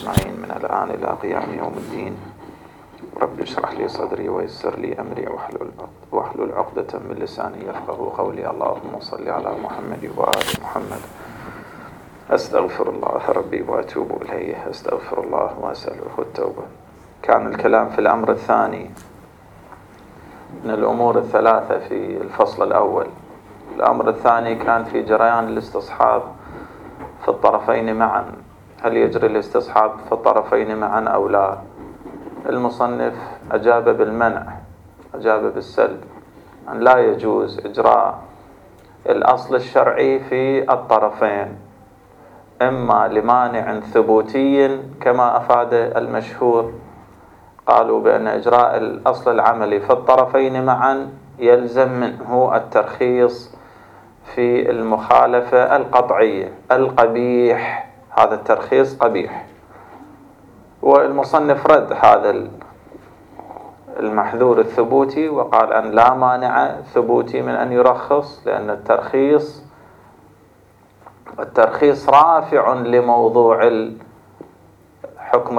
أجمعين من الآن إلى قيام يوم الدين. رب اشرح لي صدري ويسر لي أمري واحلل عقدة من لساني يفقه قولي. اللهم صل على محمد وآل محمد. أستغفر الله ربي وأتوب إليه، أستغفر الله وأسأله التوبة. كان الكلام في الأمر الثاني من الأمور الثلاثة في الفصل الأول. الأمر الثاني كان في جريان الاستصحاب في الطرفين معا، هل يجري الاستصحاب في الطرفين معا أو لا؟ المصنف أجاب بالمنع، أجاب بالسلب، أن لا يجوز إجراء الأصل الشرعي في الطرفين، إما لمانع ثبوتي كما أفاد المشهور، قالوا بأن إجراء الأصل العملي في الطرفين معا يلزم منه الترخيص في المخالفة القطعية القبيح، هذا الترخيص قبيح. والمصنف رد هذا المحذور الثبوتي وقال أن لا مانع ثبوتي من أن يرخص، لأن الترخيص رافع لموضوع حكم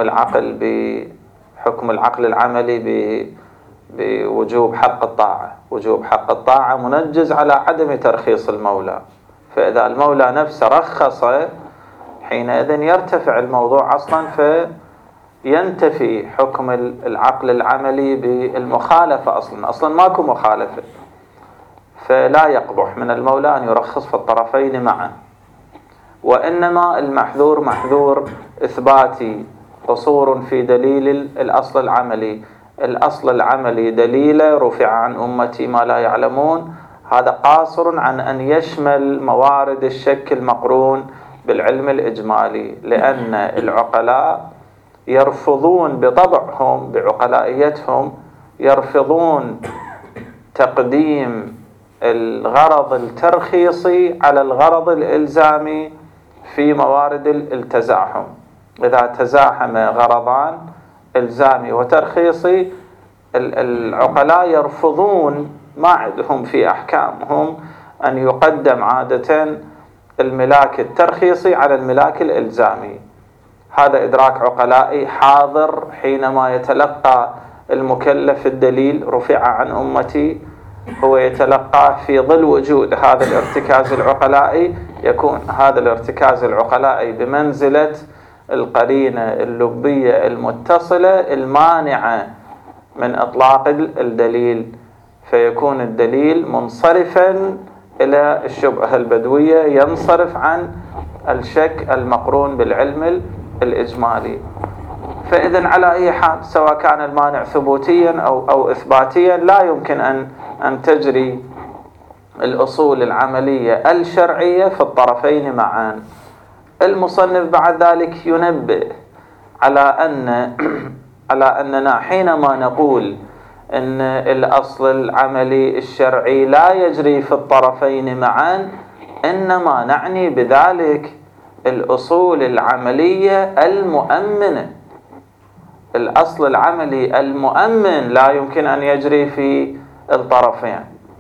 العقل العملي بوجوب حق الطاعة. وجوب حق الطاعة منجز على عدم ترخيص المولى، فإذا المولى نفسه رخص حينئذ يرتفع الموضوع أصلا، فينتفي حكم العقل العملي بالمخالفة. أصلا ماكو مخالفة، فلا يقبح من المولى أن يرخص في الطرفين معا. وإنما المحذور محذور إثباتي، قصور في دليل الأصل العملي. الأصل العملي دليل رفع عن أمتي ما لا يعلمون، هذا قاصر عن أن يشمل موارد الشك المقرون بالعلم الإجمالي، لأن العقلاء يرفضون بطبعهم بعقلائيتهم، يرفضون تقديم الغرض الترخيصي على الغرض الإلزامي في موارد التزاحم. إذا تزاحم غرضان إلزامي وترخيصي، العقلاء يرفضون، ما عندهم في أحكامهم أن يقدم عادة الملاك الترخيصي على الملاك الإلزامي. هذا إدراك عقلائي حاضر حينما يتلقى المكلف الدليل رفع عن أمتي، هو يتلقاه في ظل وجود هذا الارتكاز العقلائي. يكون هذا الارتكاز العقلائي بمنزلة القرينة اللبية المتصلة المانعة من إطلاق الدليل، فيكون الدليل منصرفا إلى الشبهة البدوية، ينصرف عن الشك المقرون بالعلم الإجمالي. فإذن على أي حال، سواء كان المانع ثبوتيا أو إثباتيا، لا يمكن أن تجري الأصول العملية الشرعية في الطرفين معا. المصنف بعد ذلك ينبه على أننا حينما نقول أن الأصل العملي الشرعي لا يجري في الطرفين معا، إنما نعني بذلك الأصول العملية المؤمنة. الأصل العملي المؤمن لا يمكن أن يجري في الطرفين،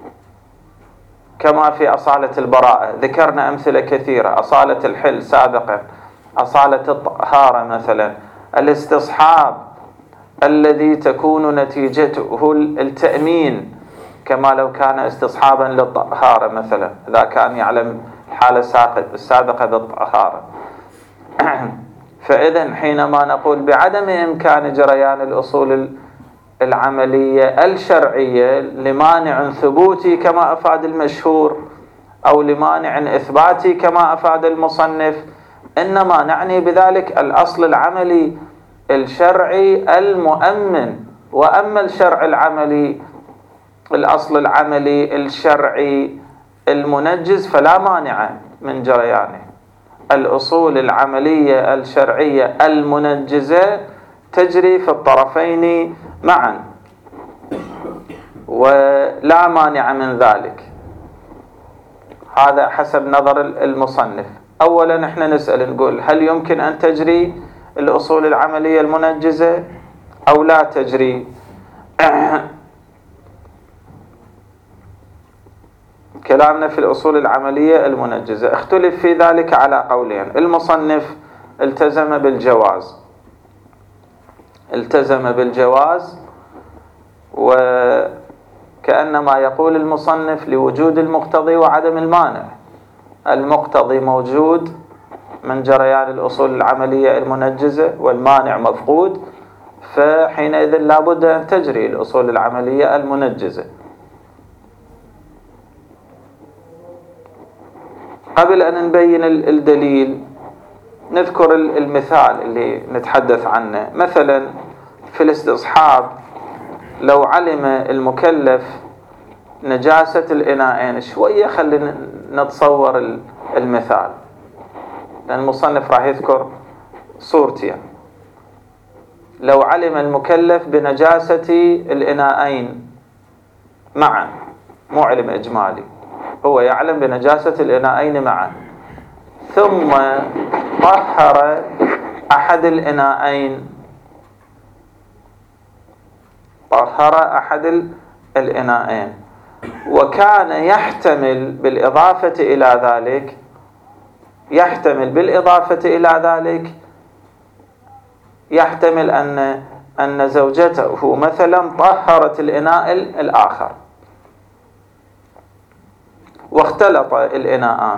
كما في أصالة البراءة ذكرنا أمثلة كثيرة، أصالة الحل سابقا، أصالة الطهارة مثلا، الاستصحاب الذي تكون نتيجته التأمين، كما لو كان استصحابا للطهارة مثلا، إذا كان يعلم الحالة السابقة بالطهارة. فإذن حينما نقول بعدم إمكان جريان الأصول العملية الشرعية لمانع ثبوتي كما أفاد المشهور، أو لمانع إثباتي كما أفاد المصنف، إنما نعني بذلك الأصل العملي الشرعي المؤمن. وأما الشرع العملي، الأصل العملي الشرعي المنجز، فلا مانع من جريانه. الأصول العملية الشرعية المنجزة تجري في الطرفين معا، ولا مانع من ذلك. هذا حسب نظر المصنف. أولا نحن نسأل نقول، هل يمكن أن تجري الأصول العملية المنجزة أو لا تجري؟ كلامنا في الأصول العملية المنجزة اختلف في ذلك على قولين. المصنف التزم بالجواز، التزم بالجواز، وكأنما يقول المصنف لوجود المقتضي وعدم المانع. المقتضي موجود من جريان الأصول العملية المنجزة، والمانع مفقود، فحينئذ لا بد أن تجري الأصول العملية المنجزة. قبل أن نبين الدليل نذكر المثال اللي نتحدث عنه. مثلا في الاستصحاب لو علم المكلف نجاسة الإناءين، شوية خلينا نتصور المثال، لأن المصنف راح يذكر صورتين. لو علم المكلف بنجاسة الإناءين معا، مو علم إجمالي، هو يعلم بنجاسة الإناءين معا، ثم طهر أحد الإناءين، طهر أحد الإناءين، وكان يحتمل بالإضافة إلى ذلك، يحتمل أن زوجته مثلا طهرت الإناء الآخر واختلط الإناءان.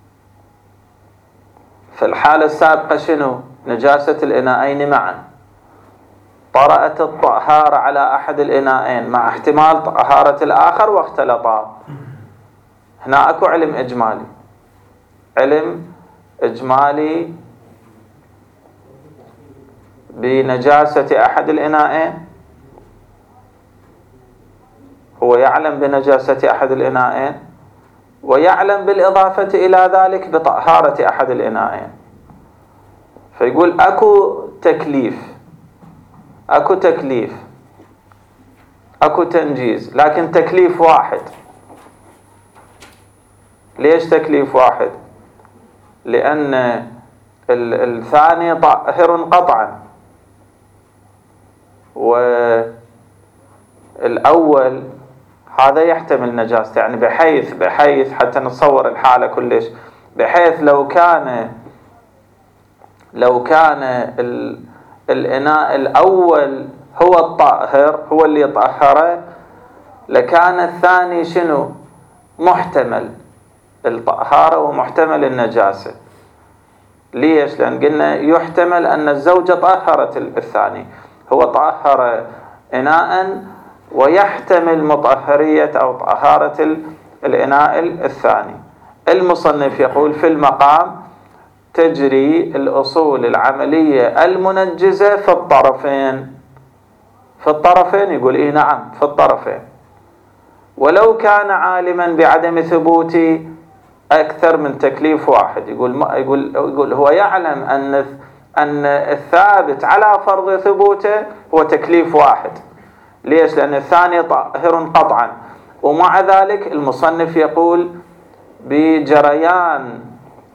في الحالة السابقة شنو؟ نجاسة الإناءين معا، طرأت الطهارة على أحد الإناءين مع احتمال طهارة الآخر واختلطا. هنا أكو علم إجمالي، علم إجمالي بنجاسة أحد الإناءين، هو يعلم بنجاسة أحد الإناءين ويعلم بالإضافة إلى ذلك بطهارة أحد الإناءين. فيقول أكو تكليف، أكو تنجيز، لكن تكليف واحد. ليش تكليف واحد؟ لأن الثاني طاهر قطعا، والأول هذا يحتمل نجاسة، يعني بحيث حتى نتصور الحالة كلش، بحيث لو كان الإناء الأول هو الطاهر، هو اللي طهره، لكان الثاني شنو؟ محتمل الطهارة ومحتمل النجاسة. ليش؟ لأن قلنا يحتمل أن الزوجة طهرت الثاني، هو طهر إناء ويحتمل مطهرية أو طهارة الإناء الثاني. المصنف يقول في المقام تجري الأصول العملية المنجزة في الطرفين. يقول إيه نعم، في الطرفين. ولو كان عالما بعدم ثبوت أكثر من تكليف واحد، يقول هو يعلم أن الثابت على فرض ثبوته هو تكليف واحد. ليش؟ لأن الثاني طاهر قطعا. ومع ذلك المصنف يقول بجريان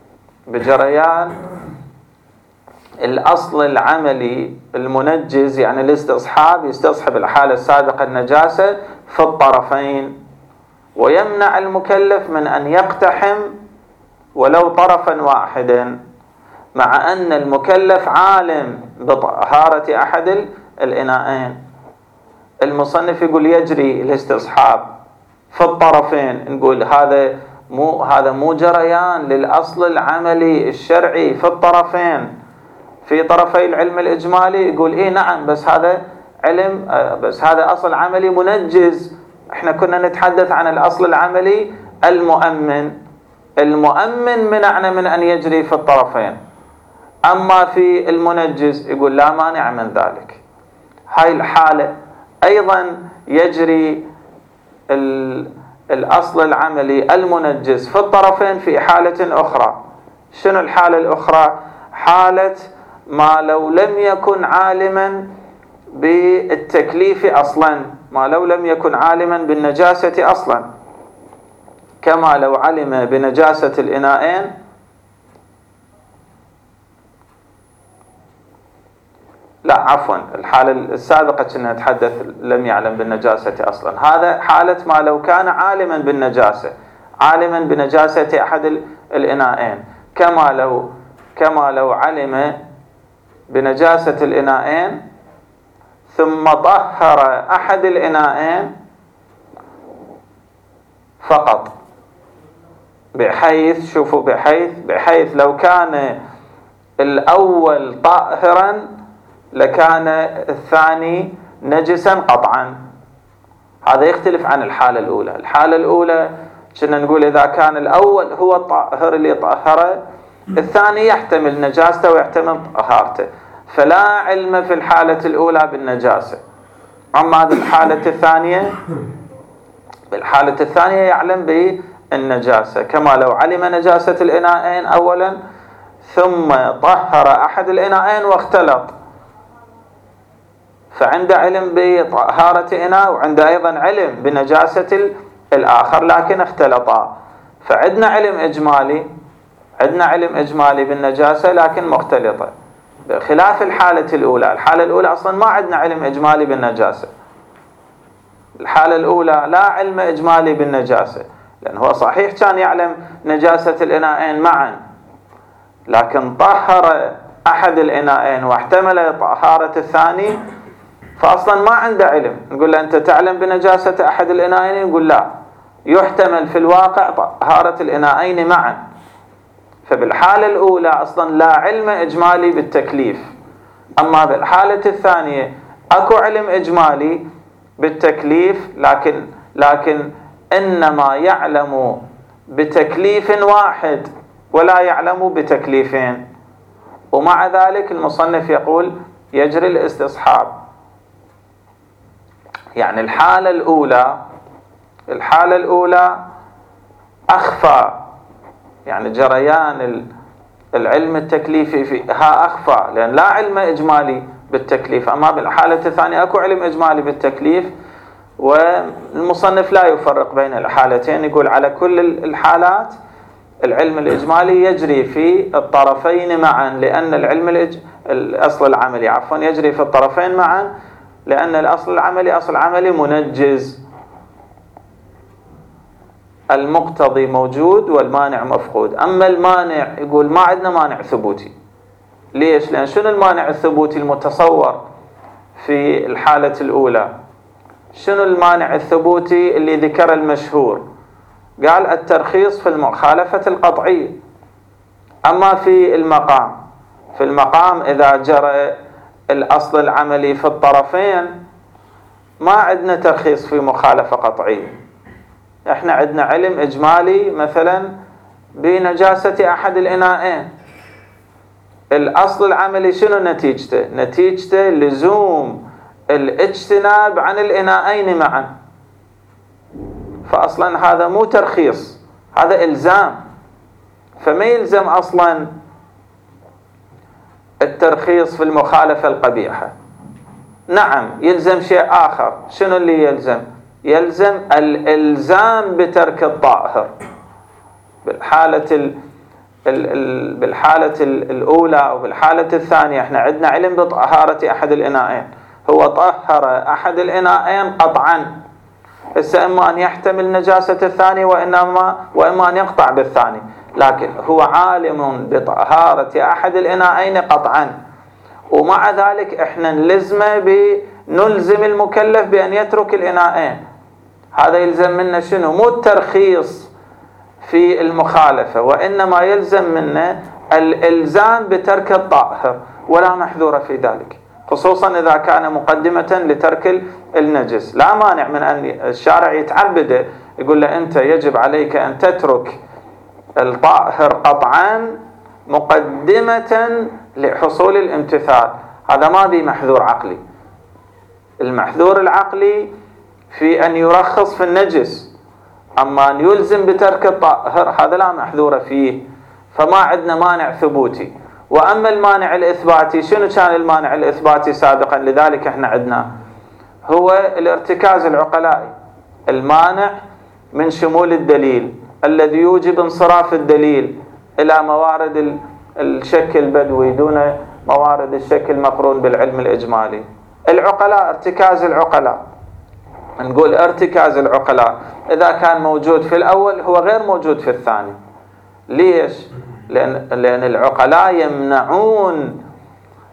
الأصل العملي المنجز، يعني الاستصحاب يستصحب الحالة السابقة النجاسة في الطرفين، ويمنع المكلف من أن يقتحم ولو طرفا واحدا، مع أن المكلف عالم بطهارة أحد الإناءين. المصنف يقول يجري الاستصحاب في الطرفين. نقول هذا مو جريان للأصل العملي الشرعي في الطرفين، في طرفي العلم الإجمالي. يقول إيه نعم، بس هذا هذا أصل عملي منجز. احنا كنا نتحدث عن الأصل العملي المؤمن منعنا من أن يجري في الطرفين. أما في المنجز يقول لا مانع من ذلك. هاي الحالة أيضا يجري الأصل العملي المنجز في الطرفين في حالة أخرى. شنو الحالة الأخرى؟ حالة ما لو لم يكن عالما بالتكليف أصلا، ما لو لم يكن عالما بالنجاسة أصلا، كما لو علم بنجاسة الإناءين لا عفوا، الحالة السابقة كنا نتحدث لم يعلم بالنجاسة أصلا. هذا حالة ما لو كان عالما بالنجاسة، عالما بنجاسة أحد الإناءين، كما لو علم بنجاسة الإناءين ثم طهر أحد الإناءين فقط، بحيث شوفوا بحيث لو كان الأول طاهرا لكان الثاني نجسا قطعا. هذا يختلف عن الحالة الأولى. الحالة الأولى كنا نقول إذا كان الأول هو الطاهر اللي طهره، الثاني يحتمل نجاسته ويحتمل طهارته، فلا علم في الحالة الأولى بالنجاسة. أما الحالة الثانية، بالحالة الثانية يعلم بالنجاسة، كما لو علم نجاسة الإناءين أولا ثم طهر أحد الإناءين واختلط، فعنده علم بطهارة إناء وعنده أيضا علم بنجاسة الآخر، لكن اختلطا، فعندنا علم إجمالي بالنجاسة لكن مختلطة، خلاف الحالة الأولى. الحالة الأولى أصلا ما عندنا علم إجمالي بالنجاسة. الحالة الأولى لا علم إجمالي بالنجاسة، لأن هو صحيح كان يعلم نجاسة الإناءين معا، لكن طهر أحد الإناءين واحتمل طهارة الثاني، فأصلا ما عنده علم. نقول له أنت تعلم بنجاسة أحد الإناءين، يقول لا، يحتمل في الواقع طهارة الإناءين معا. فبالحالة الأولى أصلا لا علم إجمالي بالتكليف. أما بالحالة الثانية أكو علم إجمالي بالتكليف، لكن إنما يعلم بتكليف واحد ولا يعلم بتكليفين. ومع ذلك المصنف يقول يجري الاستصحاب. يعني الحالة الأولى أخفى، يعني جريان العلم التكليفي فيها أخفى، لأن لا علم إجمالي بالتكليف. أما بالحالة الثانية أكو علم إجمالي بالتكليف، والمصنف لا يفرق بين الحالتين، يقول على كل الحالات العلم الإجمالي يجري في الطرفين معا، لأن الأصل العملي يجري في الطرفين معا، لأن الأصل العملي منجز، المقتضي موجود والمانع مفقود. أما المانع يقول ما عندنا مانع ثبوتي. ليش؟ لأن شنو المانع الثبوتي المتصور في الحالة الأولى؟ شنو المانع الثبوتي اللي ذكر المشهور؟ قال الترخيص في المخالفة القطعية. أما في المقام إذا جرى الأصل العملي في الطرفين ما عندنا ترخيص في مخالفة قطعية. احنا عندنا علم إجمالي مثلا بنجاسة أحد الإناءين، الأصل العملي شنو نتيجته؟ نتيجته لزوم الاجتناب عن الإناءين معا. فأصلا هذا مو ترخيص، هذا إلزام. فما يلزم أصلا الترخيص في المخالفة القبيحة. نعم يلزم شيء آخر. شنو اللي يلزم؟ يلزم الإلزام بترك الطاهر. بالحالة الأولى أو بالحالة الثانية احنا عندنا علم بطهارة أحد الإناءين، هو طهر أحد الإناءين قطعا، هسه إما أن يحتمل نجاسة الثاني وإما أن يقطع بالثاني، لكن هو عالم بطهارة أحد الإناءين قطعا، ومع ذلك احنا نلزم المكلف بأن يترك الإناءين. هذا يلزم منا شنو؟ مو الترخيص في المخالفة، وإنما يلزم منا الإلزام بترك الطاهر، ولا محذور في ذلك، خصوصا إذا كان مقدمة لترك النجس. لا مانع من أن الشارع يتعبده، يقول له أنت يجب عليك أن تترك الطاهر قطعا مقدمة لحصول الامتثال. هذا ما به محذور عقلي. المحذور العقلي في أن يرخص في النجس، أما أن يلزم بترك الطاهر هذا لا محذور فيه، فما عندنا مانع ثبوتي. وأما المانع الإثباتي، شنو كان المانع الإثباتي سابقا؟ لذلك احنا عندنا هو الارتكاز العقلائي، المانع من شمول الدليل الذي يوجب انصراف الدليل إلى موارد الشك البدوي دون موارد الشك المقرون بالعلم الإجمالي. العقلاء، ارتكاز العقلاء، نقول ارتكاز العقلاء إذا كان موجود في الأول هو غير موجود في الثاني. ليش؟ لأن العقلاء يمنعون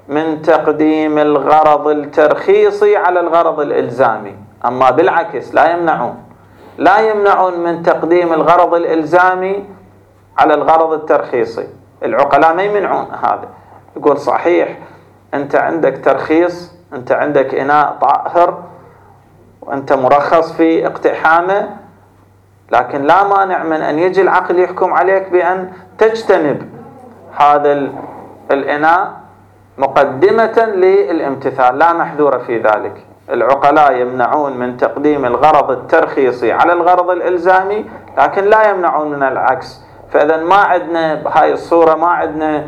من تقديم الغرض الترخيصي على الغرض الإلزامي. أما بالعكس لا يمنعون من تقديم الغرض الإلزامي على الغرض الترخيصي. العقلاء ما يمنعون هذا. يقول صحيح أنت عندك ترخيص، أنت عندك إناء طاهر وأنت مرخص في اقتحامه، لكن لا مانع من أن يجي العقل يحكم عليك بأن تجتنب هذا الإناء مقدمة للامتثال، لا محذور في ذلك. العقلاء يمنعون من تقديم الغرض الترخيصي على الغرض الإلزامي، لكن لا يمنعون من العكس. فإذا ما عندنا بهاي الصورة ما عندنا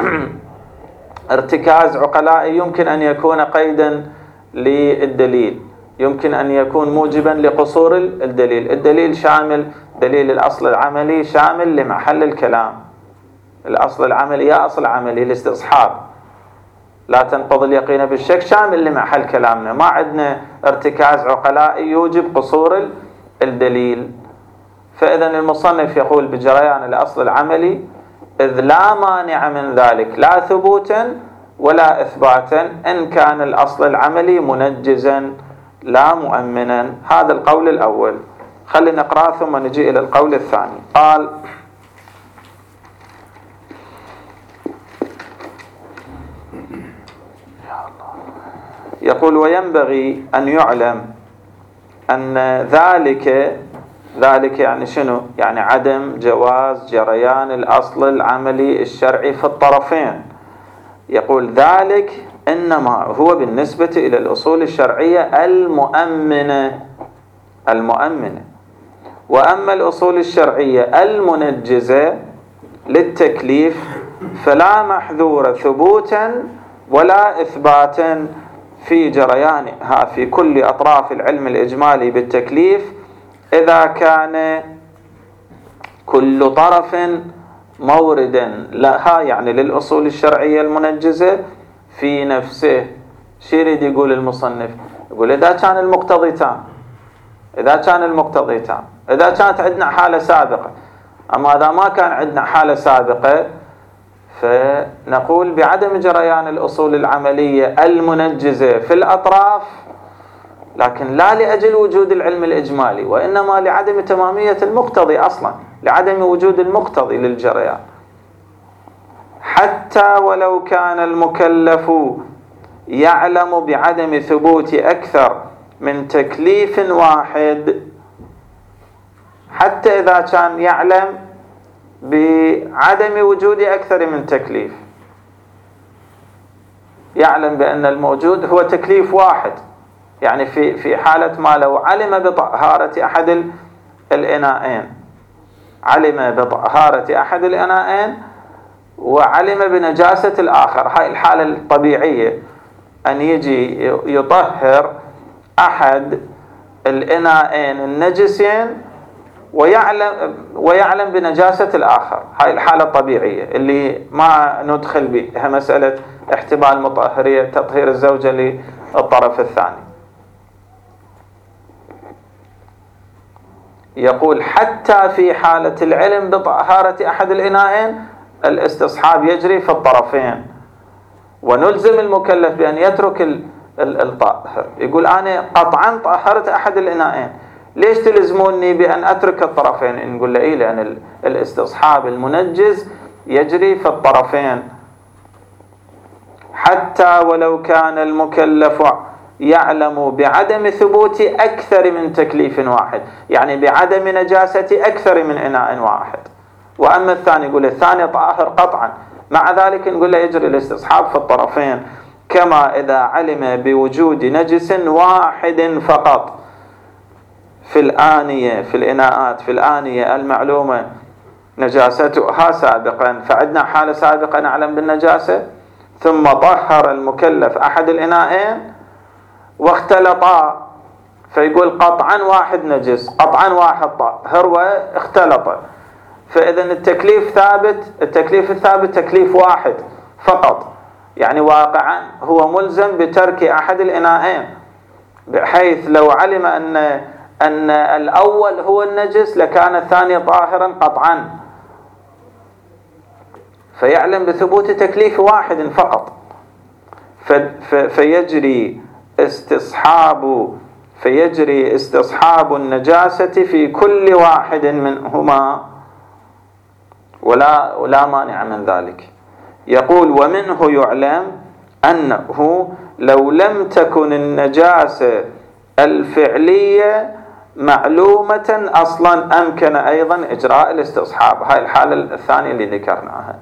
ارتكاز عقلائي يمكن أن يكون قيدا للدليل، يمكن أن يكون موجبا لقصور الدليل. الدليل شامل، دليل الأصل العملي شامل لمحل الكلام. الأصل العملي يا أصل عملي الاستصحاب، لا تنقض اليقين بالشك، شامل لمحل كلامنا. ما عندنا ارتكاز عقلائي يوجب قصور الدليل. فإذا المصنف يقول بجريان الأصل العملي إذ لا مانع من ذلك لا ثبوتا ولا إثباتا إن كان الأصل العملي منجزا لا مؤمنا. هذا القول الأول. خلينا نقرأ ثم نجي إلى القول الثاني. قال يقول وينبغي أن يعلم أن ذلك يعني شنو؟ يعني عدم جواز جريان الأصل العملي الشرعي في الطرفين. يقول ذلك إنما هو بالنسبة إلى الأصول الشرعية المؤمنة، وأما الأصول الشرعية المنجزة للتكليف فلا محذور ثبوتا ولا إثباتا في جريانها في كل أطراف العلم الإجمالي بالتكليف إذا كان كل طرف موردا لها، يعني للأصول الشرعية المنجزة في نفسه. شو يريد يقول المصنف؟ يقول إذا كان المقتضي تام، إذا كانت عندنا حالة سابقة. أما إذا ما كان عندنا حالة سابقة فنقول بعدم جريان الأصول العملية المنجزة في الأطراف، لكن لا لأجل وجود العلم الإجمالي، وإنما لعدم تمامية المقتضي أصلا، لعدم وجود المقتضي للجريان. حتى ولو كان المكلف يعلم بعدم ثبوت أكثر من تكليف واحد، حتى إذا كان يعلم بعدم وجود أكثر من تكليف، يعلم بأن الموجود هو تكليف واحد. يعني في حالة ما لو علم بطهارة أحد الإناءين، علم بطهارة أحد الإناءين وعلم بنجاسة الآخر، هاي الحالة الطبيعية أن يجي يطهر أحد الإناءين النجسين ويعلم بنجاسة الآخر، هاي الحالة الطبيعية اللي ما ندخل بها مسألة احتمال مطهرية تطهير الزوجة للطرف الثاني. يقول حتى في حالة العلم بطهارة أحد الإناءين الاستصحاب يجري في الطرفين، ونلزم المكلف بأن يترك الطاهر. يقول أنا قطعا طهرت أحد الإناءين، ليش تلزموني بأن أترك الطرفين؟ نقول له إيه، لأن الاستصحاب المنجز يجري في الطرفين. حتى ولو كان المكلف يعلم بعدم ثبوت أكثر من تكليف واحد، يعني بعدم نجاسة أكثر من إناء واحد. وأما الثاني يقول الثاني طاهر قطعا، مع ذلك نقول له يجري الاستصحاب في الطرفين. كما إذا علم بوجود نجس واحد فقط في الآنية، في الإناءات، في الآنية المعلومة نجاستها سابقا، فعندنا حالة سابقا نعلم بالنجاسة، ثم طهر المكلف أحد الإناءين واختلطا، فيقول قطعا واحد نجس قطعا واحد طاهر واختلط، فإذا التكليف ثابت، التكليف الثابت تكليف واحد فقط، يعني واقعا هو ملزم بترك أحد الإناءين، بحيث لو علم أن الأول هو النجس لكان الثاني طاهرا قطعا، فيعلم بثبوت تكليف واحد فقط. فيجري استصحاب النجاسة في كل واحد منهما ولا مانع من ذلك. يقول ومنه يعلم أنه لو لم تكن النجاسة الفعلية معلومة أصلا أمكن أيضا إجراء الاستصحاب. هاي الحالة الثانية اللي ذكرناها.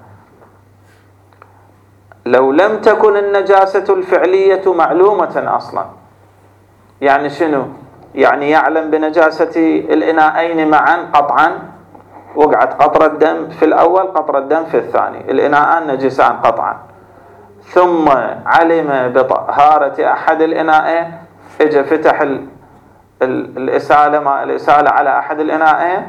لو لم تكن النجاسة الفعلية معلومة أصلا، يعني شنو؟ يعني يعلم بنجاسة الإناءين معا قطعا، وقعت قطرة دم في الأول قطرة دم في الثاني، الإناءان نجسان قطعا، ثم علم بطهارة أحد الإناءين، اجى فتح الإسالة على أحد الإناءين،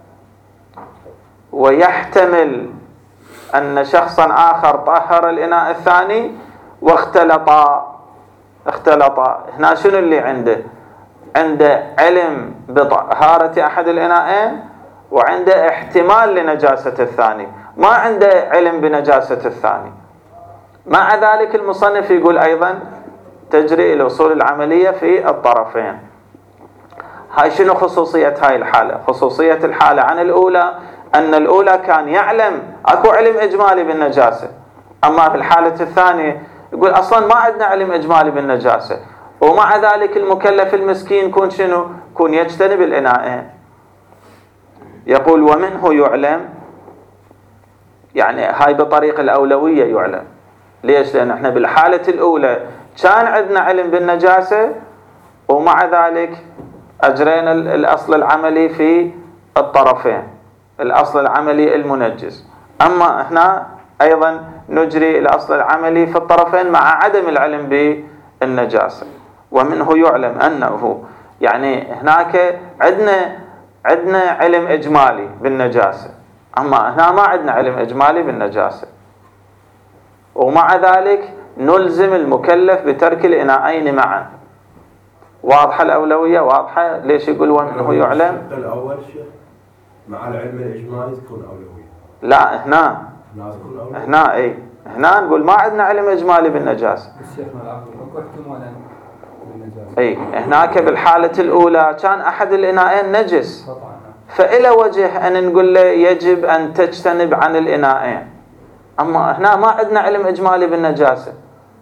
ويحتمل أن شخصا آخر طهر الإناء الثاني واختلطا. هنا شنو اللي عنده علم بطهارة أحد الإناءين وعنده احتمال لنجاسة الثاني، ما عنده علم بنجاسة الثاني. مع ذلك المصنف يقول أيضا تجري الأصول العملية في الطرفين. هاي شنو خصوصية هاي الحالة؟ خصوصية الحالة عن الأولى أن الأولى كان يعلم، أكو علم إجمالي بالنجاسة، أما في الحالة الثانية يقول أصلا ما عندنا علم إجمالي بالنجاسة، ومع ذلك المكلف المسكين كون شنو؟ كون يجتنب الإناءين. يقول ومنه يعلم، يعني هاي بطريق الأولوية يعلم. ليش؟ لأن احنا بالحالة الأولى كان عندنا علم بالنجاسة ومع ذلك أجرينا الأصل العملي في الطرفين، الأصل العملي المنجز. أما هنا أيضا نجري الأصل العملي في الطرفين مع عدم العلم بالنجاسة. ومنه يعلم أنه، يعني هناك عندنا علم إجمالي بالنجاسة، أما هنا ما عندنا علم إجمالي بالنجاسة، ومع ذلك نلزم المكلف بترك الإناءين معا. واضحة الأولوية؟ واضحة؟ ليش يقول ومنه يعلم؟ الأول شيء مع العلم الإجمالي تكون أولوية. لا هنا نقول ما عندنا علم إجمالي بالنجاسة. اي هناك بالحالة الأولى كان أحد الإناءين نجس، فإلى وجه أن نقول له يجب أن تجتنب عن الإناءين. أما هنا ما عندنا علم إجمالي بالنجاسة،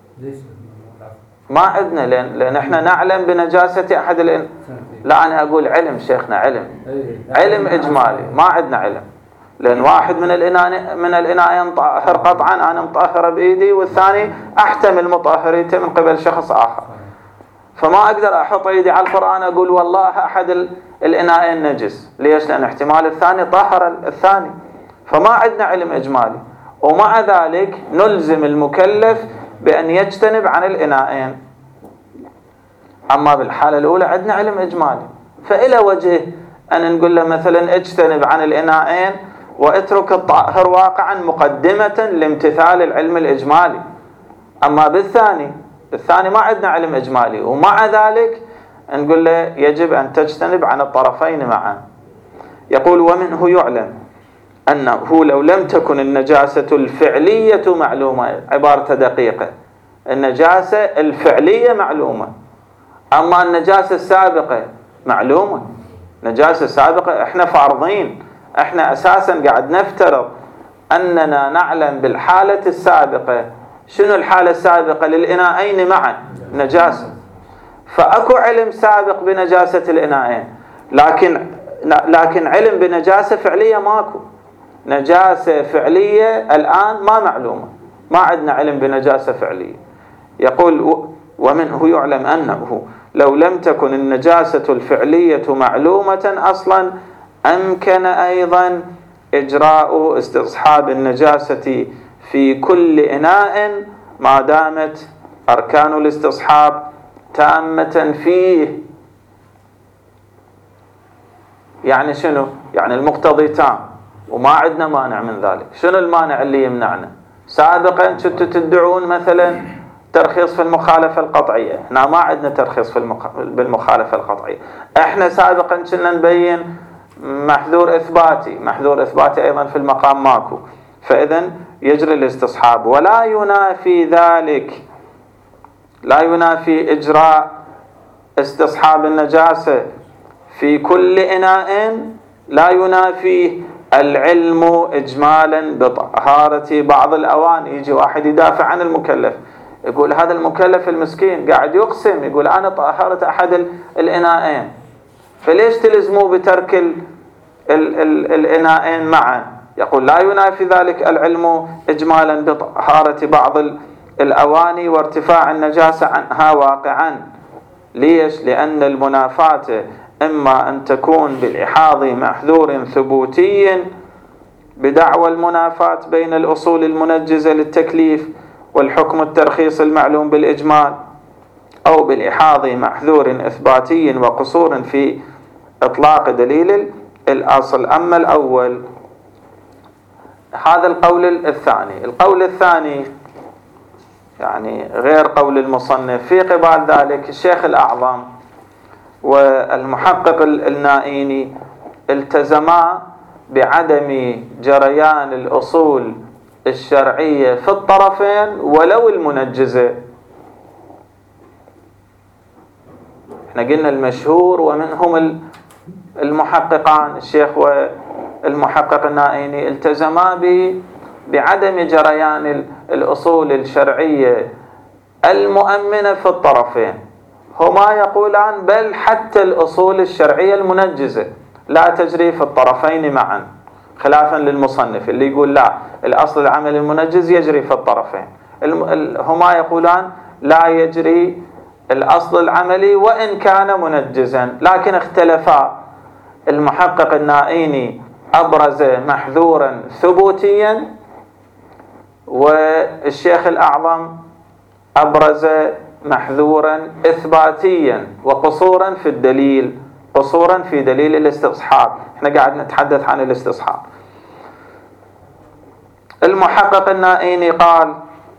ما عندنا، لأن احنا نعلم بنجاسة أحد الإناءين. لا أنا أقول علم شيخنا، علم إجمالي، ما عندنا علم، لأن واحد من الإناءين طاهر قطعا، أنا مطهر بإيدي، والثاني أحتمل مطهريته من قبل شخص آخر، فما أقدر أحط إيدي على القرآن أقول والله أحد الإناءين نجس. ليش؟ لأن احتمال الثاني طهر الثاني، فما عندنا علم إجمالي، ومع ذلك نلزم المكلف بأن يجتنب عن الإناءين. أما بالحالة الأولى عندنا علم إجمالي، فإلى وجه أن نقول له مثلا اجتنب عن الإناءين واترك الطاهر واقعا مقدمة لامتثال العلم الإجمالي. أما بالثاني ما عندنا علم إجمالي، ومع ذلك نقول له يجب أن تجتنب عن الطرفين معا. يقول ومنه يعلم أنه لو لم تكن النجاسة الفعلية معلومة، عبارة دقيقة، النجاسة الفعلية معلومة، أما النجاسة السابقة معلومة. نجاسة سابقة احنا فارضين، احنا أساسا قاعد نفترض أننا نعلم بالحالة السابقة. شنو الحالة السابقة للإناءين معا؟ نجاسة، فأكو علم سابق بنجاسة الإناءين، لكن علم بنجاسة فعلية ماكو. نجاسة فعلية الآن ما معلومة، ما عندنا علم بنجاسة فعلية. يقول ومنه يعلم أنه لو لم تكن النجاسة الفعلية معلومة أصلا أمكن أيضا إجراء استصحاب النجاسة في كل إناء ما دامت أركان الاستصحاب تامة فيه. يعني شنو؟ يعني المقتضي تام وما عندنا مانع من ذلك. شنو المانع اللي يمنعنا؟ سابقا كنتوا تدعون مثلا ترخيص في المخالفة القطعية، هنا ما عندنا ترخيص بالمخالفة القطعية. احنا سابقا كنا نبين محذور إثباتي أيضا في المقام ماكو، فإذن يجري الاستصحاب. ولا ينافي ذلك لا ينافي إجراء استصحاب النجاسة في كل إناء، لا ينافي العلم إجمالا بطهارة بعض الأواني. يجي واحد يدافع عن المكلف، يقول هذا المكلف المسكين قاعد يقسم، يقول أنا طهرت أحد الإناءين، فليش تلزموا بترك الإناءين معا؟ يقول لا ينافي ذلك العلم إجمالا بطهارة بعض الأواني وارتفاع النجاسة عنها واقعا. ليش؟ لأن المنافاة إما أن تكون بالإحاض محذور ثبوتي بدعوى المنافاة بين الأصول المنجزة للتكليف والحكم الترخيص المعلوم بالإجمال، أو بالإحاض محذور إثباتي وقصور في إطلاق دليل الأصل. أما الأول هذا القول الثاني. القول الثاني يعني غير قول المصنف. في قبال ذلك الشيخ الأعظم والمحقق النائيني التزما بعدم جريان الأصول الشرعية في الطرفين ولو المنجزة. احنا قلنا المشهور ومنهم المحققان الشيخ والمحقق النائيني التزما بعدم جريان الأصول الشرعية المؤمنة في الطرفين. هما يقولان بل حتى الأصول الشرعية المنجزة لا تجري في الطرفين معا، خلافا للمصنف اللي يقول لا، الأصل العمل المنجز يجري في الطرفين. هما يقولان لا يجري الأصل العملي وإن كان منجزا، لكن اختلفا. المحقق النائيني أبرز محذورا ثبوتيا، والشيخ الأعظم أبرز محذورا إثباتيا وقصورا في الدليل، قصورا في دليل الاستصحاب. احنا قاعد نتحدث عن الاستصحاب. المحقق النائيني قال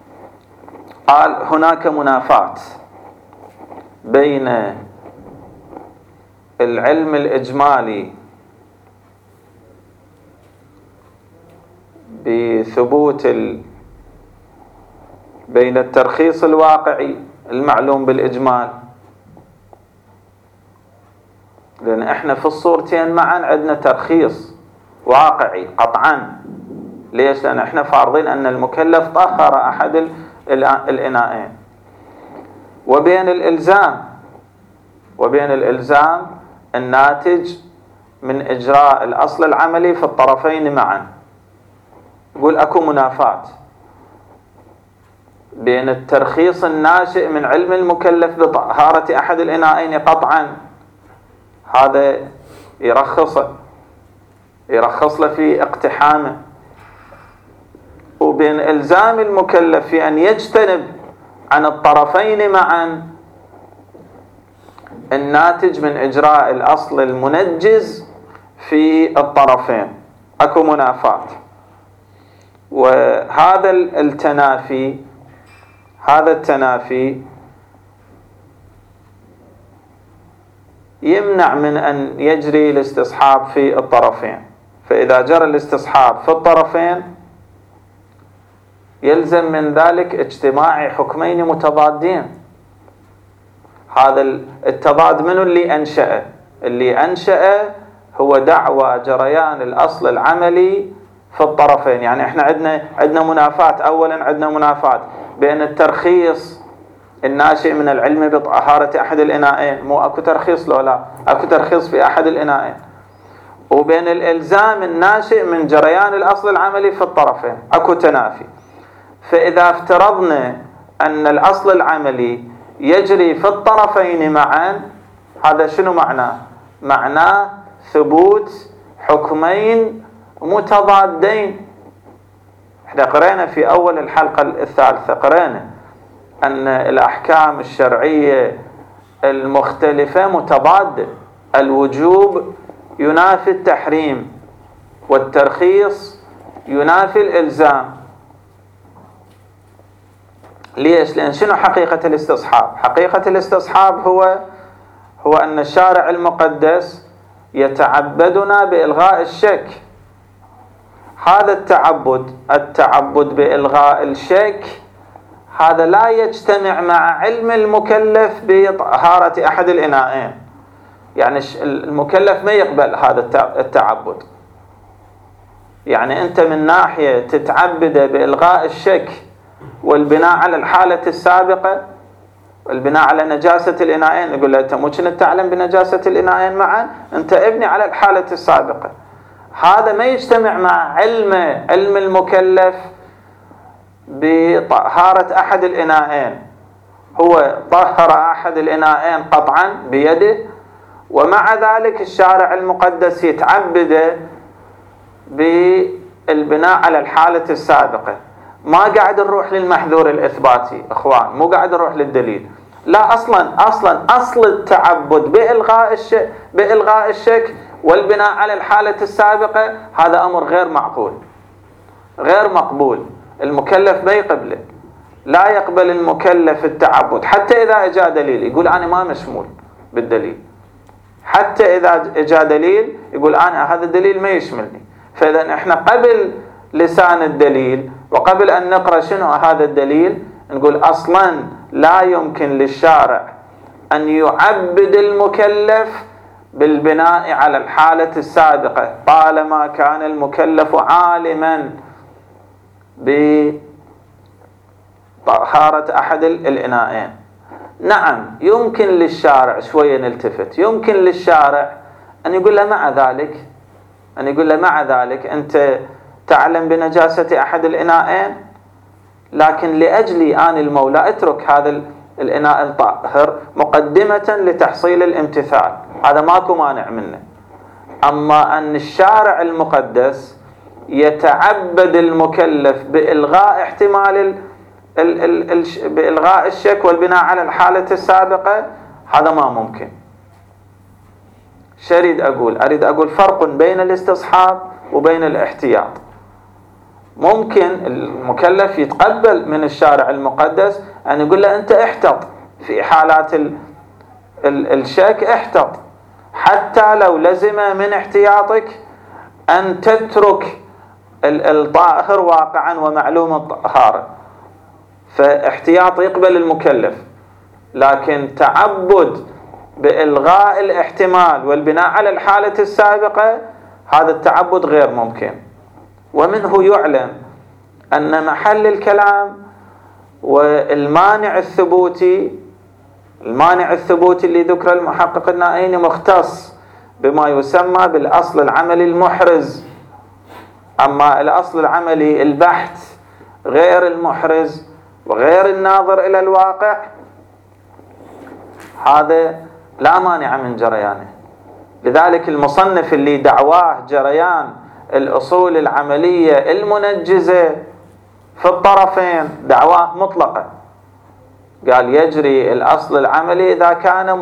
هناك منافاة بين العلم الإجمالي بثبوت بين الترخيص الواقعي المعلوم بالإجمال، لأن احنا في الصورتين معا عندنا ترخيص واقعي قطعا. ليش؟ لأن احنا فارضين أن المكلف طهر أحد الإناءين، وبين الإلزام الناتج من إجراء الأصل العملي في الطرفين معا. يقول أكو منافاة بين الترخيص الناشئ من علم المكلف بطهارة أحد الإناءين قطعا، هذا يرخص له في اقتحامه، وبين إلزام المكلف في أن يجتنب عن الطرفين معا الناتج من إجراء الأصل المنجز في الطرفين. أكو منافاة، وهذا التنافي يمنع من أن يجري الاستصحاب في الطرفين. فإذا جرى الاستصحاب في الطرفين يلزم من ذلك اجتماع حكمين متضادين. هذا التضاد منه اللي أنشأ هو دعوى جريان الأصل العملي في الطرفين. يعني احنا عندنا منافاة. أولا عندنا منافاة بين الترخيص الناشئ من العلم بطهارة أحد الإناءين، مو أكو ترخيص لا أكو ترخيص في أحد الإناءين، وبين الإلزام الناشئ من جريان الأصل العملي في الطرفين أكو تنافي. فإذا افترضنا أن الأصل العملي يجري في الطرفين معا، هذا شنو معناه؟ معناه ثبوت حكمين متضادين. احنا قرأنا في أول الحلقة الثالثة، قرأنا أن الأحكام الشرعية المختلفة متضادة. الوجوب ينافي التحريم، والترخيص ينافي الإلزام. ليش؟ لأن شنو حقيقة الاستصحاب؟ حقيقة الاستصحاب هو أن الشارع المقدس يتعبدنا بإلغاء الشك. هذا التعبد بإلغاء الشك، هذا لا يجتمع مع علم المكلف بطهارة أحد الإناءين. يعني المكلف ما يقبل هذا التعبد. يعني أنت من ناحية تتعبد بإلغاء الشك والبناء على الحالة السابقة، البناء على نجاسة الإناءين، يقول له أنت مو كنت تعلم بنجاسة الإناءين معا، أنت ابني على الحالة السابقة. هذا ما يجتمع مع علم المكلف بطهارة أحد الإناءين. هو طهر أحد الإناءين قطعا بيده، ومع ذلك الشارع المقدس يتعبد بالبناء على الحالة السابقة. ما قاعد نروح للمحذور الإثباتي إخوان، مو قاعد نروح للدليل، لا. أصل التعبد بإلغاء الشك والبناء على الحالة السابقة هذا أمر غير معقول، غير مقبول. المكلف ما يقبله، لا يقبل المكلف التعبد حتى إذا أجا دليل يقول أنا ما مشمول بالدليل. حتى إذا أجا دليل يقول أنا هذا الدليل ما يشملني. فإذا إحنا قبل لسان الدليل وقبل أن نقرأ شنو هذا الدليل نقول أصلا لا يمكن للشارع أن يعبد المكلف بالبناء على الحالة السابقة طالما كان المكلف عالما بطهارة أحد الإناءين. نعم يمكن للشارع، شوية نلتفت، يمكن للشارع أن يقول له مع ذلك أنت تعلم بنجاسة أحد الإناءين، لكن لأجلي آن المولى اترك هذا الإناء الطاهر مقدمة لتحصيل الامتثال، هذا ماكو مانع منه. أما أن الشارع المقدس يتعبد المكلف بإلغاء احتمال بإلغاء الشك والبناء على الحالة السابقة، هذا ما ممكن. أريد أقول فرق بين الاستصحاب وبين الاحتياط. ممكن المكلف يتقبل من الشارع المقدس أن يقول له أنت احتط في حالات الشك، احتط حتى لو لزم من احتياطك أن تترك الطاهر واقعا ومعلوم الطهارة، فاحتياط يقبل المكلف. لكن تعبد بإلغاء الاحتمال والبناء على الحالة السابقة هذا التعبد غير ممكن. ومنه يعلم أن محل الكلام والمانع الثبوتي اللي ذكر المحقق النائيني مختص بما يسمى بالأصل العملي المحرز. أما الأصل العملي البحت غير المحرز وغير الناظر إلى الواقع هذا لا مانع من جريانه. لذلك المصنف اللي دعواه جريان الأصول العملية المنجزة في الطرفين دعواه مطلقة، قال يجري الأصل العملي إذا كان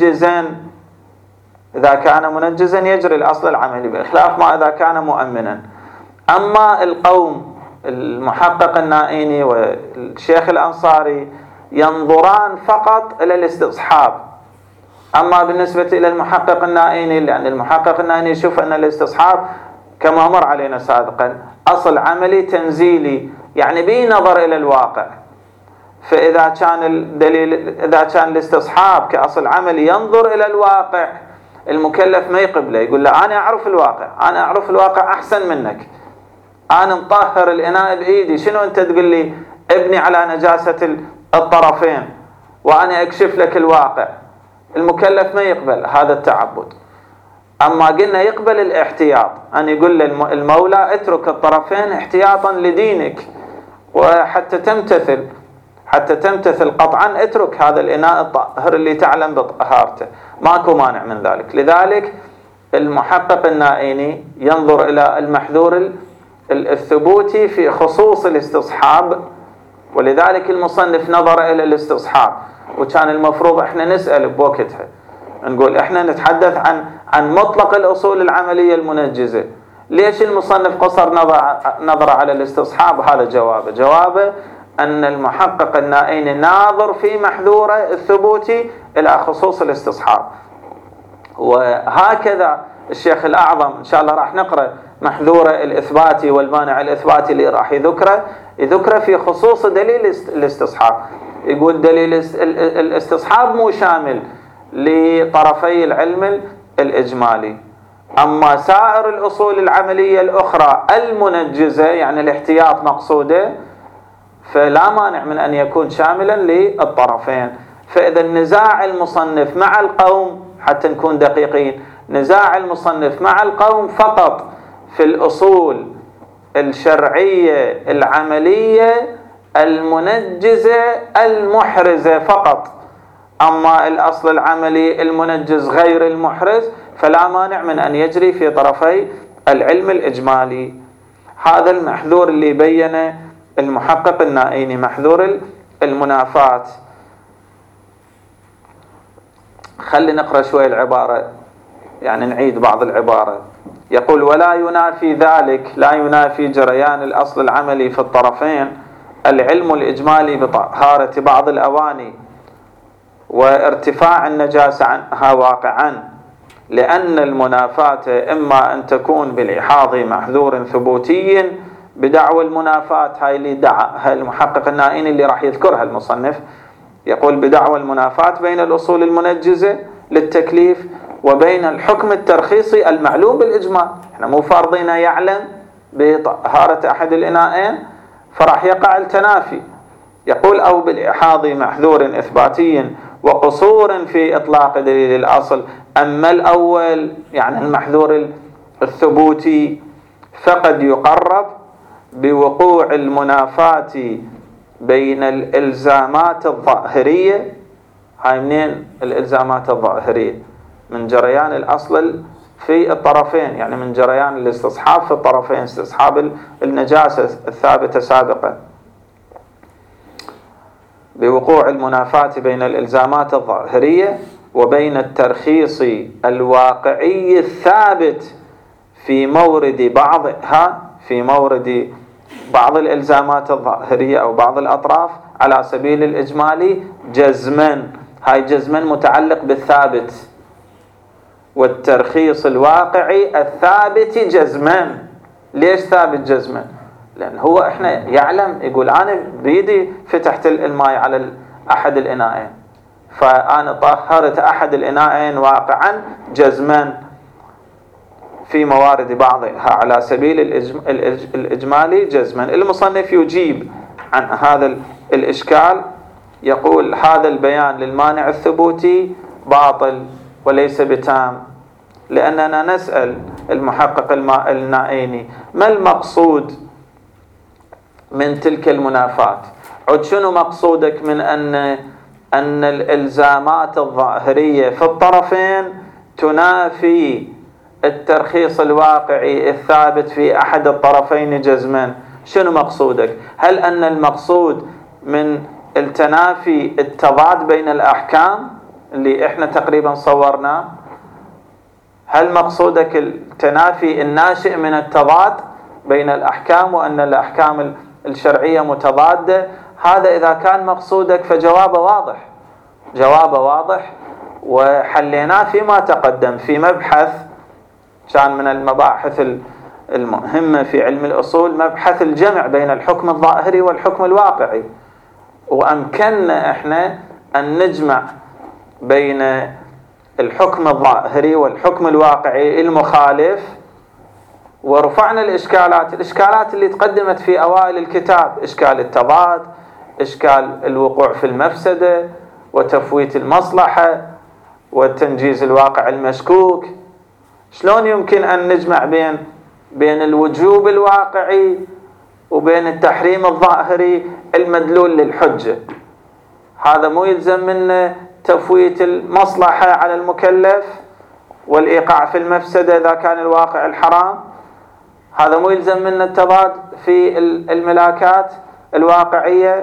منجزا يجري الأصل العملي بخلاف ما إذا كان مؤمنا. أما القوم المحقق النائيني والشيخ الأنصاري ينظران فقط إلى الاستصحاب. أما بالنسبة إلى المحقق النائيني، لأن المحقق النائيني يشوف أن الاستصحاب كما مر علينا سابقا أصل عملي تنزيلي، يعني بنظر إلى الواقع. فإذا كان إذا كان الاستصحاب كأصل عملي ينظر إلى الواقع، المكلف ما يقبله، يقول له أنا أعرف الواقع أحسن منك، أنا مطهر الإناء بإيدي، شنو أنت تقول لي ابني على نجاسة الطرفين وأنا أكشف لك الواقع. المكلف ما يقبل هذا التعبد. أما قلنا يقبل الاحتياط، أن يقول المولى اترك الطرفين احتياطا لدينك وحتى تمتثل قطعا، اترك هذا الإناء الطاهر اللي تعلم بطهارته، ماكو مانع من ذلك. لذلك المحقق النائيني ينظر إلى المحذور الثبوتي في خصوص الاستصحاب، ولذلك المصنف نظر إلى الاستصحاب. وكان المفروض احنا نسأل بوقتها نقول احنا نتحدث عن مطلق الأصول العملية المنجزة، ليش المصنف قصر نظر على الاستصحاب؟ هذا جوابه أن المحقق النائيني ناظر في محذوره الثبوتي إلى خصوص الاستصحاب. وهكذا الشيخ الأعظم إن شاء الله راح نقرأ محذوره الإثباتي والمانع الإثباتي اللي راح يذكره في خصوص دليل الاستصحاب. يقول دليل الاستصحاب مو شامل لطرفي العلم الإجمالي، أما سائر الأصول العملية الأخرى المنجزة يعني الاحتياط مقصوده فلا مانع من أن يكون شاملا للطرفين. فإذا نزاع المصنف مع القوم، حتى نكون دقيقين، نزاع المصنف مع القوم فقط في الأصول الشرعية العملية المنجزة المحرزة فقط، أما الأصل العملي المنجز غير المحرز فلا مانع من أن يجري في طرفي العلم الإجمالي. هذا المحذور اللي بينه المحقق النائيني، محذور المنافات. خلي نقرأ شوي العبارة، يعني نعيد بعض العبارة. يقول ولا ينافي ذلك، لا ينافي جريان الأصل العملي في الطرفين العلم الإجمالي بطهارة بعض الأواني وارتفاع النجاسة عنها واقعا، لأن المنافاة إما أن تكون بالإحاض محذور ثبوتي بدعوى المنافاة، هاي اللي دعا المحقق النائيني اللي راح يذكرها المصنف. يقول بدعوى المنافاة بين الأصول المنجزة للتكليف وبين الحكم الترخيصي المعلوم بالإجماع. احنا مو فارضين يعلم بطهارة أحد الإناءين فراح يقع التنافي. يقول أو بالإحاض محذور إثباتي وقصور في إطلاق دليل الأصل. أما الأول يعني المحذور الثبوتي فقد يقرب بوقوع المنافاة بين الإلزامات الظاهرية. هاي منين الإلزامات الظاهرية؟ من جريان الأصل في الطرفين، يعني من جريان الاستصحاب في الطرفين، استصحاب النجاسة الثابتة سابقا. بوقوع المنافاة بين الإلزامات الظاهرية وبين الترخيص الواقعي الثابت في مورد بعضها، في مورد بعض الإلزامات الظاهرية أو بعض الأطراف على سبيل الإجمالي جزما. هاي جزما متعلق بالثابت، والترخيص الواقعي الثابت جزما. ليش ثابت جزما؟ لأن هو إحنا يعلم، يقول أنا بيدي فتحت الماء على أحد الإناءين، فأنا طهرت أحد الإناءين واقعا جزما في موارد بعضها على سبيل الإجمالي جزما. المصنف يجيب عن هذا الإشكال، يقول هذا البيان للمانع الثبوتي باطل وليس بتام، لأننا نسأل المحقق النائيني ما المقصود من تلك المنافاة؟ عد شنو مقصودك من أن الإلزامات الظاهرية في الطرفين تنافي الترخيص الواقعي الثابت في أحد الطرفين جزما؟ شنو مقصودك؟ هل أن المقصود من التنافي التضاد بين الأحكام اللي إحنا تقريبا صورناه؟ هل مقصودك التنافي الناشئ من التضاد بين الأحكام وأن الأحكام الشرعية متضادة؟ هذا إذا كان مقصودك فجوابه واضح، جوابه واضح، وحليناه فيما تقدم في مبحث كان من المباحث المهمة في علم الأصول، مبحث الجمع بين الحكم الظاهري والحكم الواقعي، وأمكننا إحنا أن نجمع بين الحكم الظاهري والحكم الواقعي المخالف، ورفعنا الإشكالات اللي تقدمت في أوائل الكتاب، إشكال التضاد، إشكال الوقوع في المفسدة وتفويت المصلحة وتنجيز الواقع المشكوك. شلون يمكن أن نجمع بين الوجوب الواقعي وبين التحريم الظاهري المدلول للحجة؟ هذا مو يلزم منه تفويت المصلحة على المكلف والإيقاع في المفسدة إذا كان الواقع الحرام؟ هذا مو يلزم منه التضاد في الملاكات الواقعية؟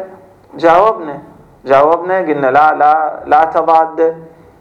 جاوبنا قلنا لا تضاد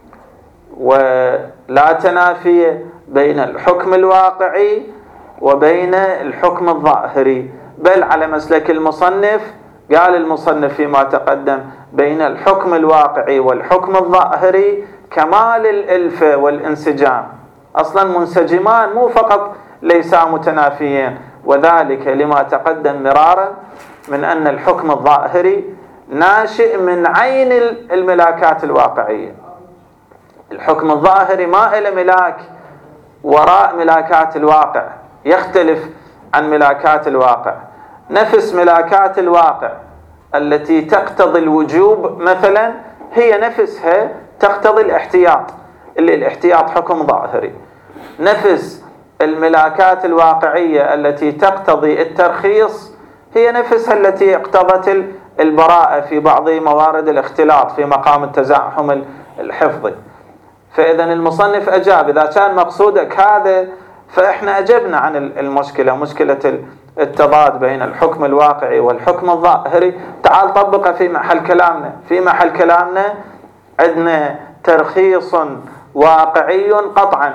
ولا تنافي بين الحكم الواقعي وبين الحكم الظاهري، بل على مسلك المصنف. قال المصنف فيما تقدم بين الحكم الواقعي والحكم الظاهري كمال الألفة والانسجام. أصلا منسجمان، مو فقط ليسا متنافيين. وذلك لما تقدم مرارا من أن الحكم الظاهري ناشئ من عين الملاكات الواقعية. الحكم الظاهري ما إلى ملاك وراء ملاكات الواقع، يختلف عن ملاكات الواقع. نفس ملاكات الواقع التي تقتضي الوجوب مثلا هي نفسها تقتضي الاحتياط، اللي الاحتياط حكم ظاهري. نفس الملاكات الواقعية التي تقتضي الترخيص هي نفسها التي اقتضت البراءة في بعض موارد الاختلاط في مقام التزاحم الحفظي. فإذا المصنف أجاب. إذا كان مقصودك هذا فإحنا أجبنا عن المشكلة، مشكلة التضاد بين الحكم الواقعي والحكم الظاهري. تعال طبقه في محل كلامنا. في محل كلامنا عندنا ترخيص واقعي قطعا،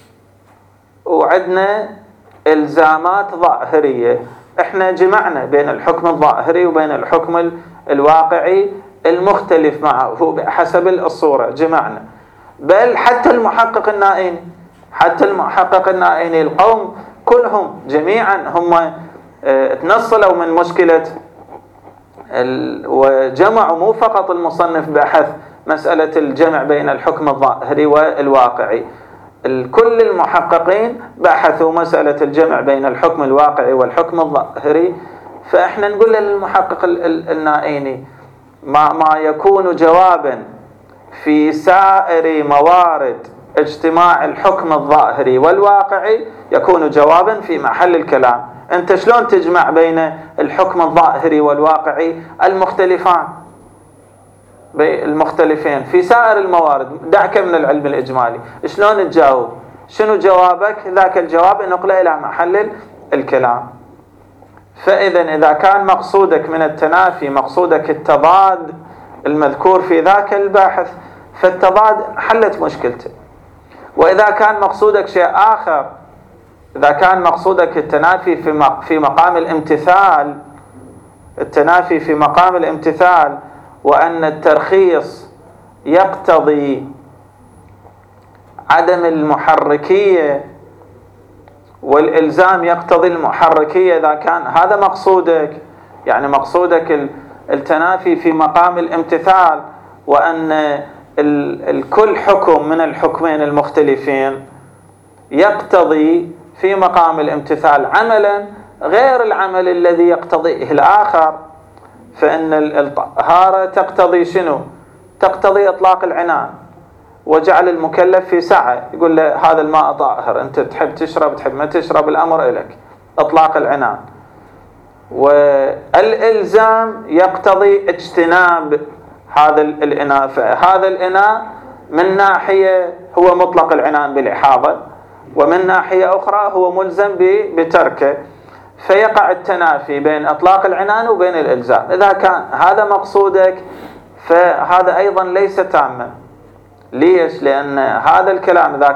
وعندنا إلزامات ظاهرية. احنا جمعنا بين الحكم الظاهري وبين الحكم الواقعي المختلف معه بحسب الصورة، جمعنا. بل حتى المحقق النائيني القوم كلهم جميعا هم تنصلوا من مشكلة وجمعوا، مو فقط المصنف بحث مسألة الجمع بين الحكم الظاهري والواقعي، كل المحققين بحثوا مسألة الجمع بين الحكم الواقعي والحكم الظاهري. فإحنا نقول للمحقق النائيني ما يكون جوابا في سائر موارد اجتماع الحكم الظاهري والواقعي يكون جوابا في محل الكلام. أنت شلون تجمع بين الحكم الظاهري والواقعي المختلفين في سائر الموارد؟ دعك من العلم الإجمالي، شلون تجاوب؟ شنو جوابك؟ ذاك الجواب نقله إلى محل الكلام. فإذا إذا كان مقصودك من التنافي مقصودك التضاد المذكور في ذاك الباحث فالتضاد حلت مشكلته. وإذا كان مقصودك شيء آخر، إذا كان مقصودك التنافي في مقام الامتثال، التنافي في مقام الامتثال، وأن الترخيص يقتضي عدم المحركية والإلزام يقتضي المحركية، إذا كان هذا مقصودك، يعني مقصودك التنافي في مقام الامتثال، وأن الكل حكم من الحكمين المختلفين يقتضي في مقام الامتثال عملا غير العمل الذي يقتضيه الآخر، فإن الطهارة تقتضي شنو؟ تقتضي إطلاق العنان وجعل المكلف في سعة، يقول له هذا الماء طاهر، أنت تحب تشرب تحب ما تشرب الأمر إليك، إطلاق العنان. والإلزام يقتضي اجتناب هذا الإناء، فهذا الإناء من ناحية هو مطلق العنان بالإحاضة، ومن ناحية أخرى هو ملزم بتركه، فيقع التنافي بين إطلاق العنان وبين الإلزام. إذا كان هذا مقصودك فهذا أيضا ليس تاما. ليش؟ لأن هذا الكلام إذا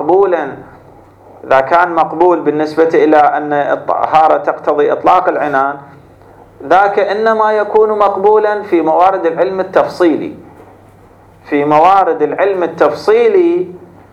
كان مقبول بالنسبة إلى أن الطهارة تقتضي إطلاق العنان، ذاك إنما يكون مقبولا في موارد العلم التفصيلي. في موارد العلم التفصيلي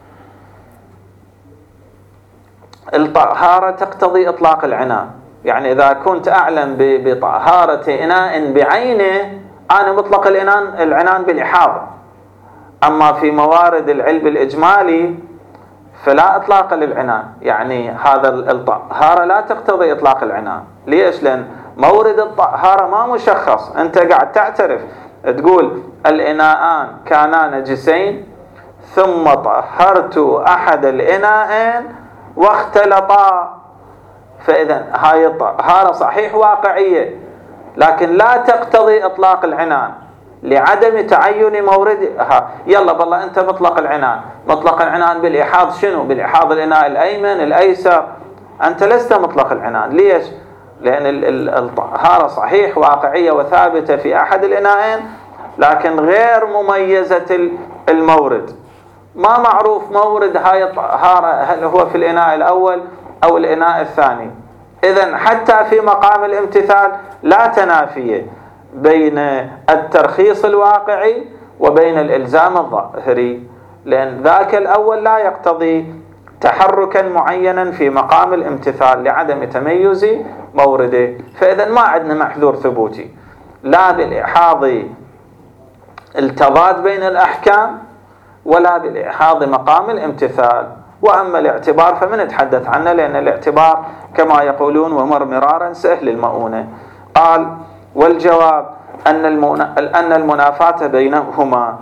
الطهارة تقتضي إطلاق العنان، يعني إذا كنت أعلم بطهارة إناء بعينه أنا مطلق العنان بالإحاضة. أما في موارد العلم الإجمالي فلا إطلاق للعنان، يعني هذا الطهارة لا تقتضي إطلاق العنان. ليش؟ لأن مورد الطهارة ما مشخص، أنت قاعد تعترف تقول الإناءان كانا نجسين ثم طهرت أحد الإناءين واختلطا، فإذا هاي الطهارة صحيح واقعية لكن لا تقتضي إطلاق العنان لعدم تعين موردها. يلا بالله أنت مطلق العنان بالإحاض شنو؟ بالإحاض الإناء الأيمن الأيسر، أنت لست مطلق العنان. ليش؟ لأن الطهارة صحيح واقعية وثابتة في أحد الإناءين لكن غير مميزة المورد، ما معروف مورد هاي الطهارة هل هو في الإناء الأول أو الإناء الثاني. إذن حتى في مقام الامتثال لا تنافية بين الترخيص الواقعي وبين الإلزام الظاهري، لأن ذاك الأول لا يقتضي تحركا معينا في مقام الامتثال لعدم تميز مورده. فإذا ما عندنا محذور ثبوتي لا بالإحاض التضاد بين الأحكام ولا بالإحاض مقام الامتثال. وأما الاعتبار فمن نتحدث عنه، لأن الاعتبار كما يقولون ومر مرارا سهل المؤونة. قال: والجواب أن المنافاة بينهما،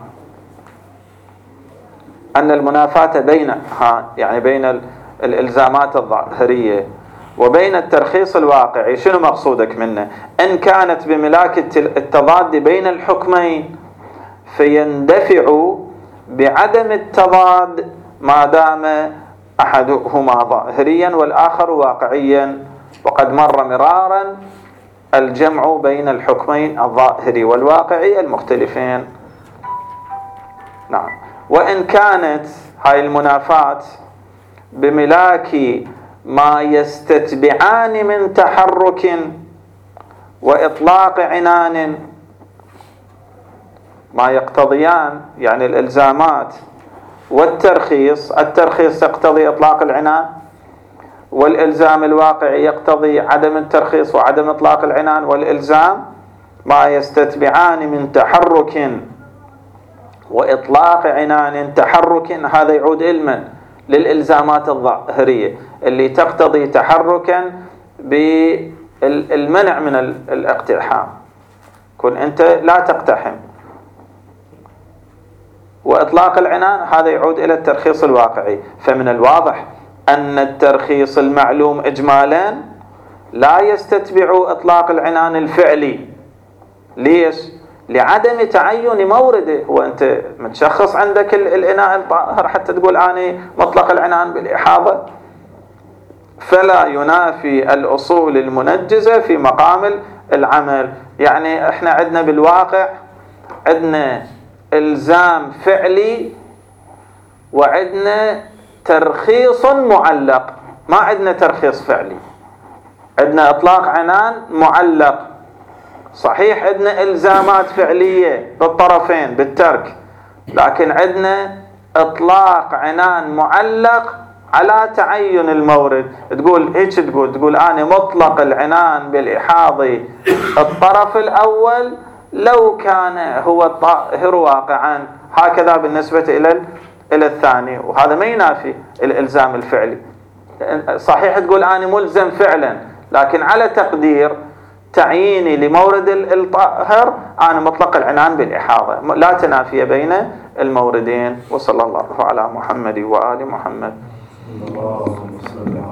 أن المنافاة بينها يعني بين الإلزامات الظاهرية وبين الترخيص الواقعي. شنو مقصودك منه؟ إن كانت بملاك التضاد بين الحكمين فيندفع بعدم التضاد ما دام أحدهما ظاهريا والآخر واقعيا. وقد مر مرارا الجمع بين الحكمين الظاهري والواقعي المختلفين. نعم. وإن كانت هاي المنافاة بملاك ما يستتبعان من تحرك وإطلاق عنان، ما يقتضيان يعني الإلزامات والترخيص. الترخيص يقتضي إطلاق العنان، والإلزام الواقعي يقتضي عدم الترخيص وعدم إطلاق العنان. والإلزام ما يستتبعان من تحرك وإطلاق عنان. تحرك هذا يعود علما للإلزامات الظاهرية اللي تقتضي تحركا بالمنع من الاقتحام، كن أنت لا تقتحم. وإطلاق العنان هذا يعود إلى الترخيص الواقعي. فمن الواضح أن الترخيص المعلوم إجمالا لا يستتبع إطلاق العنان الفعلي. ليش؟ لعدم تعين مورده. وأنت متشخص عندك الإناء الطاهر حتى تقول أنا مطلق العنان بالإحاضة، فلا ينافي الأصول المنجزة في مقام العمل. يعني احنا عندنا بالواقع عندنا إلزام فعلي وعندنا ترخيص معلق، ما عندنا ترخيص فعلي. عندنا إطلاق عنان معلق، صحيح عندنا إلزامات فعلية بالطرفين بالترك، لكن عندنا إطلاق عنان معلق على تعين المورد. تقول هيك، تقول أنا مطلق العنان بالإحاض الطرف الأول لو كان هو الطاهر واقعا، هكذا بالنسبة إلى الثاني. وهذا ما ينافي الإلزام الفعلي. صحيح تقول أنا ملزم فعلا، لكن على تقدير تعييني لمورد الطاهر أنا مطلق العنان بالإحاضة. لا تنافي بين الموردين. وصلى الله على محمد وآل محمد. اللهم صل